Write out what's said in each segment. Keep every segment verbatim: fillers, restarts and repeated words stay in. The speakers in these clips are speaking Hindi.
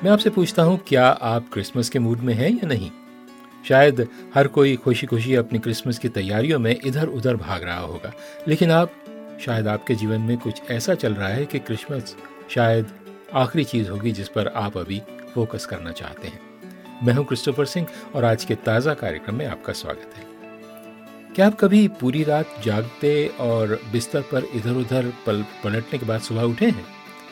मैं आपसे पूछता हूँ, क्या आप क्रिसमस के मूड में हैं या नहीं? शायद हर कोई खुशी खुशी अपनी क्रिसमस की तैयारियों में इधर उधर भाग रहा होगा, लेकिन आप शायद आपके जीवन में कुछ ऐसा चल रहा है कि क्रिसमस शायद आखिरी चीज़ होगी जिस पर आप अभी फोकस करना चाहते हैं। मैं हूं क्रिस्टोफर सिंह और आज के ताज़ा कार्यक्रम में आपका स्वागत है। क्या आप कभी पूरी रात जागते और बिस्तर पर इधर उधर पल पलटने के बाद सुबह उठे हैं?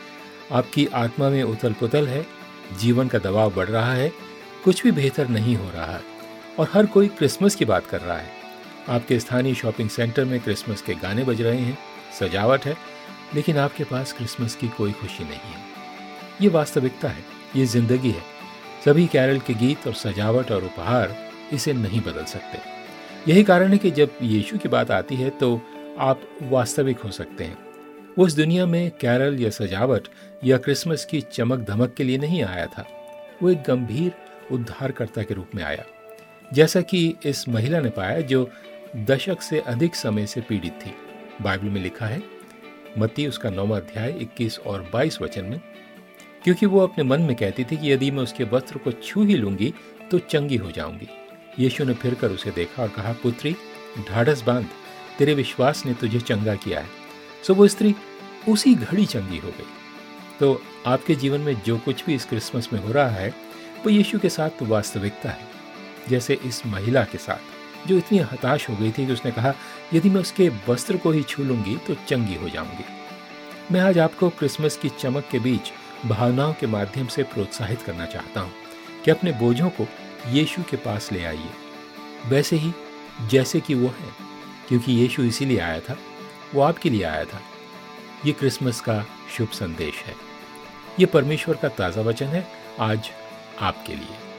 आपकी आत्मा में उथल पुथल है, जीवन का दबाव बढ़ रहा है, कुछ भी बेहतर नहीं हो रहा है और हर कोई क्रिसमस की बात कर रहा है। आपके स्थानीय शॉपिंग सेंटर में क्रिसमस के गाने बज रहे हैं, सजावट है, लेकिन आपके पास क्रिसमस की कोई खुशी नहीं है। ये वास्तविकता है, ये जिंदगी है। सभी कैरल के गीत और सजावट और उपहार इसे नहीं बदल सकते। यही कारण है कि जब यीशु की बात आती है तो आप वास्तविक हो सकते हैं। वो इस दुनिया में कैरल या सजावट या क्रिसमस की चमक धमक के लिए नहीं आया था। वो एक गंभीर उद्धारकर्ता के रूप में आया, जैसा कि इस महिला ने पाया जो दशक से अधिक समय से पीड़ित थी। बाइबल में लिखा है, मत्ती उसका नौवां अध्याय इक्कीस और बाईस वचन में, क्योंकि वो अपने मन में कहती थी कि यदि मैं उसके वस्त्र को छू ही लूंगी तो चंगी हो जाऊंगी। यीशु ने फिर कर उसे देखा और कहा, पुत्री, ढाढ़स बांध, तेरे विश्वास ने तुझे चंगा किया है। सो वो स्त्री उसी घड़ी चंगी हो गई। तो आपके जीवन में जो कुछ भी इस क्रिसमस में हो रहा है वो यीशु के साथ तो वास्तविकता है, जैसे इस महिला के साथ जो इतनी हताश हो गई थी कि उसने कहा, यदि मैं उसके वस्त्र को ही छू लूंगी तो चंगी हो जाऊंगी। मैं आज आपको क्रिसमस की चमक के बीच भावनाओं के माध्यम से प्रोत्साहित करना चाहता हूँ कि अपने बोझों को यीशु के पास ले आइए, वैसे ही जैसे कि वो है, क्योंकि यीशु इसीलिए आया था, वो आपके लिए आया था। ये क्रिसमस का शुभ संदेश है। ये परमेश्वर का ताज़ा वचन है आज आपके लिए।